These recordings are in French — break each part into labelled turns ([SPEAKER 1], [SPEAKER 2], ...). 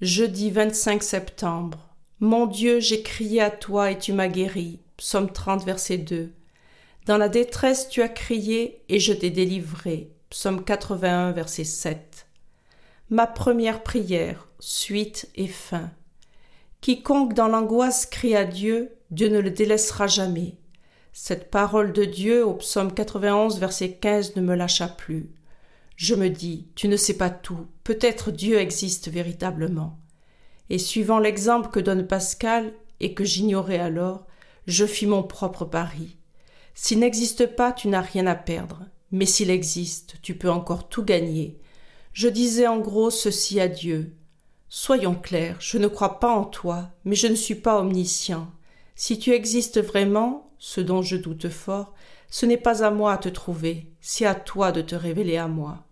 [SPEAKER 1] Jeudi 25 septembre. Mon Dieu, j'ai crié à toi et tu m'as guéri. Psaume 30, verset 2. Dans la détresse, tu as crié et je t'ai délivré. Psaume 81, verset 7. Ma première prière, suite et fin. Quiconque dans l'angoisse crie à Dieu, Dieu ne le délaissera jamais. Cette parole de Dieu au psaume 91, verset 15 ne me lâcha plus. Je me dis, tu ne sais pas tout, peut-être Dieu existe véritablement. Et suivant l'exemple que donne Pascal, et que j'ignorais alors, je fis mon propre pari. S'il n'existe pas, tu n'as rien à perdre, mais s'il existe, tu peux encore tout gagner. Je disais en gros ceci à Dieu. Soyons clairs, je ne crois pas en toi, mais je ne suis pas omniscient. Si tu existes vraiment, ce dont je doute fort, ce n'est pas à moi à te trouver, c'est à toi de te révéler à moi.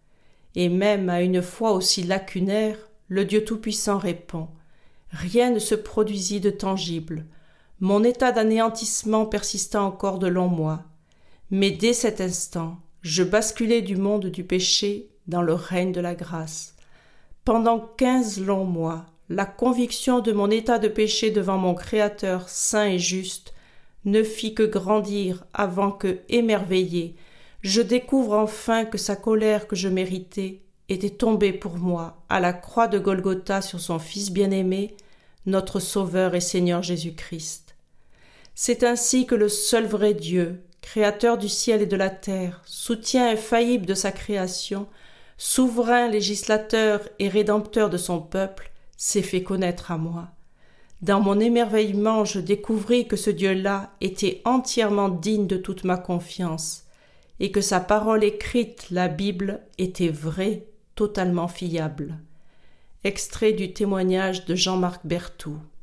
[SPEAKER 1] Et même à une foi aussi lacunaire, le Dieu Tout-Puissant répond. Rien ne se produisit de tangible. Mon état d'anéantissement persista encore de longs mois. Mais dès cet instant, je basculai du monde du péché dans le règne de la grâce. Pendant 15 longs mois, la conviction de mon état de péché devant mon Créateur saint et juste ne fit que grandir avant que, émerveillé, je découvre enfin que sa colère que je méritais était tombée pour moi à la croix de Golgotha sur son Fils bien-aimé, notre Sauveur et Seigneur Jésus-Christ. C'est ainsi que le seul vrai Dieu, créateur du ciel et de la terre, soutien infaillible de sa création, souverain législateur et rédempteur de son peuple, s'est fait connaître à moi. Dans mon émerveillement, je découvris que ce Dieu-là était entièrement digne de toute ma confiance, et que sa parole écrite, la Bible, était vraie, totalement fiable. Extrait du témoignage de Jean-Marc Berthoud.